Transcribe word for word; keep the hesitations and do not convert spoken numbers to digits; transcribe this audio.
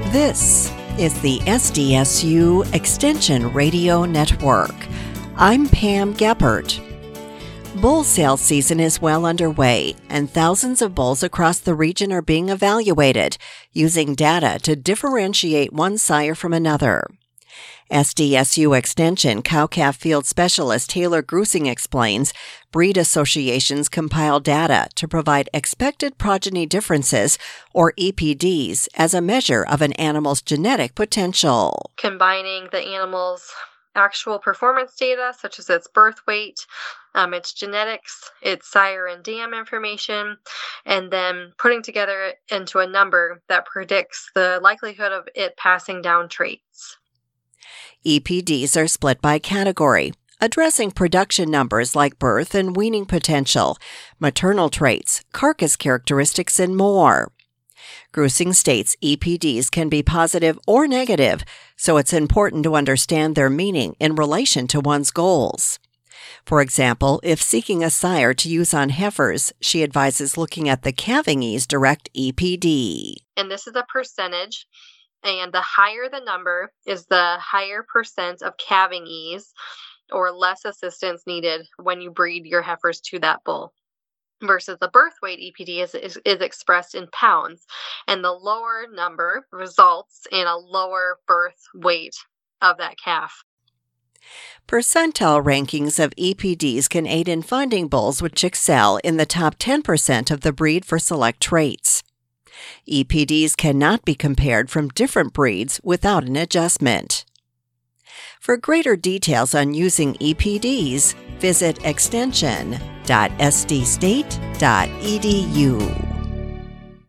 This is the S D S U Extension Radio Network. I'm Pam Geppert. Bull sales season is well underway, and thousands of bulls across the region are being evaluated, using data to differentiate one sire from another. S D S U Extension cow-calf field specialist Taylor Grusing explains breed associations compile data to provide expected progeny differences, or E P Ds, as a measure of an animal's genetic potential. Combining the animal's actual performance data, such as its birth weight, um, its genetics, its sire and dam information, and then putting together into a number that predicts the likelihood of it passing down traits. E P Ds are split by category, addressing production numbers like birth and weaning potential, maternal traits, carcass characteristics, and more. Grusing states E P Ds can be positive or negative, so it's important to understand their meaning in relation to one's goals. For example, if seeking a sire to use on heifers, she advises looking at the calving ease direct E P D. And this is a percentage. And the higher the number is the higher percent of calving ease or less assistance needed when you breed your heifers to that bull. Versus the birth weight E P D is, is, is expressed in pounds. And the lower number results in a lower birth weight of that calf. Percentile rankings of E P Ds can aid in finding bulls which excel in the top ten percent of the breed for select traits. E P Ds cannot be compared from different breeds without an adjustment. For greater details on using E P Ds, visit extension dot s d state dot e d u.